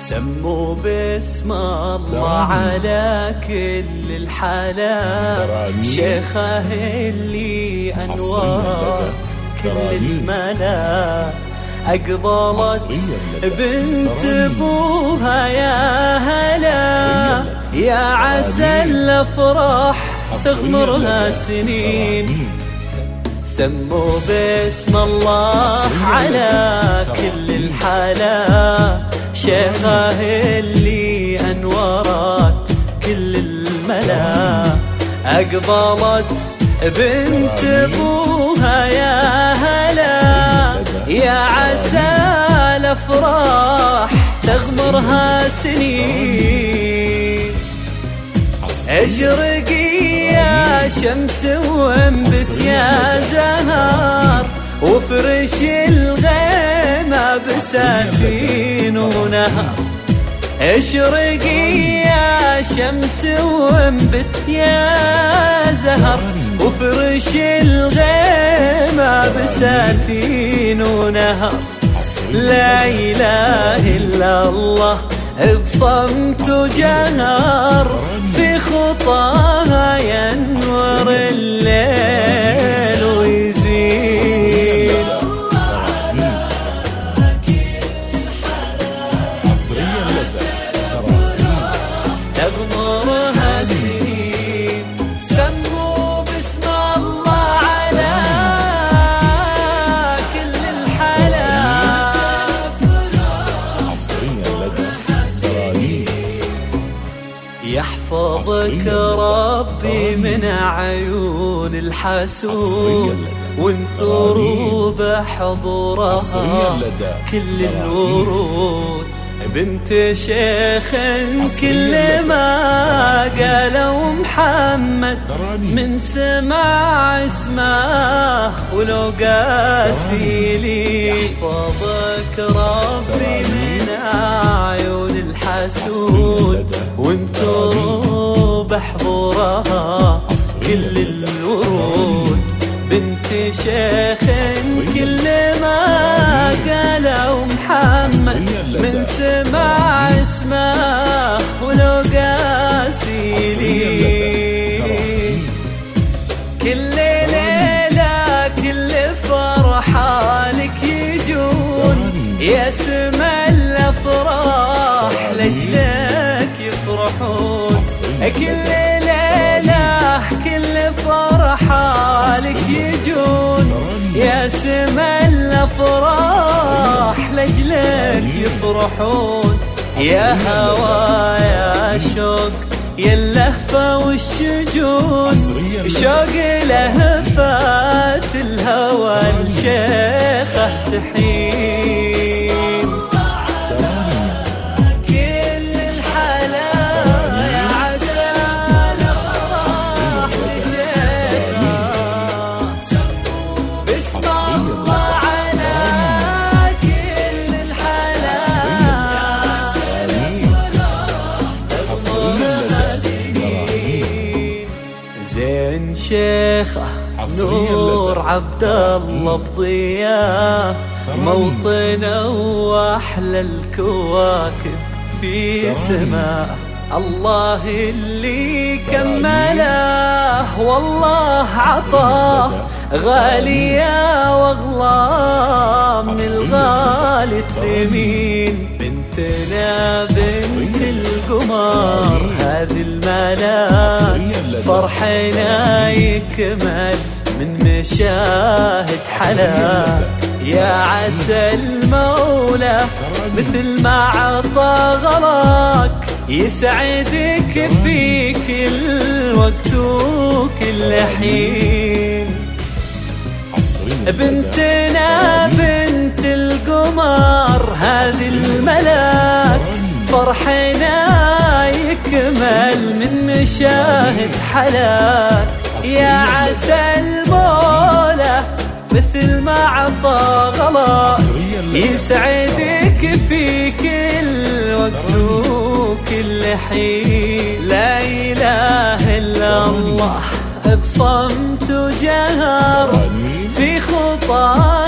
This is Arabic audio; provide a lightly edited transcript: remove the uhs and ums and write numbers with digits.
سموا باسم الله على كل الحالات، شيخه اللي أنورت كل الملا، أقبلت بنت أبوها يا هلا، يا عسى الأفراح تغمرها سنين. سموا باسم الله على كل الحالات، شيخه اللي أنورت كل الملا، أقبلت بنت أبوها يا هلا، يا عسى الأفراح تغمرها سنين. اشرقي يا شمس وانبت يا زهر، وفرش الغيمة بساتين ونهر. اشرقي يا شمس وانبت يا زهر، وفرش الغيمة بساتين ونهر. لا إله إلا الله بصمت وجهر، في خطاها ينور الليل ويزيد. تغمرها سنين. سموا باسم الله على كل الحالات، يحفظك ربي من عيون الحسود، وانثروا بحضورها كل الورود. بنت شيخ كل ما قالوا محمد، من سمع اسمه ولو قاسي لي. يحفظك ربي من عيون الحسود، وانتوا بحضورها كل الورود. بنت شيخ كل ما قالوا محمد، من سمع اسمه ولو قاسي لي. كل ليلة كل فرحة لك يجون، يا سما الأفراح لجلك يفرحون. كل ليلة كل فرحة لك يجون، يا سما الأفراح لجلك يفرحون. يا هوا يا شوق يا اللهفة والشجون، شوق لهفات الهوى الشيخة تحين. كل الحالات يا عسى الأفراح لشيخة، باسم الله على كل الحالات. زين شيخه نور عبد الله بضياه، موطنه واحلى الكواكب في سماه. الله اللي كمله والله عطاه، غالية واغلى من الغالي الثمين. بنتنا بنت القمر هذه الملاك، فرحنا يكمل من مشاهد حلاك. يا عسى المولى مثل ما عطى غلاك، يسعدك في كل وقت وكل حين. بنتنا بنت القمر هذه الملاك، فرحنا يكمل من مشاهد حلاك. يا عسى المولى مثل ما عطى غلاك، يسعدك في كل وقت وكل حين. لا إله إلا الله بصمت وجهر، في خطاه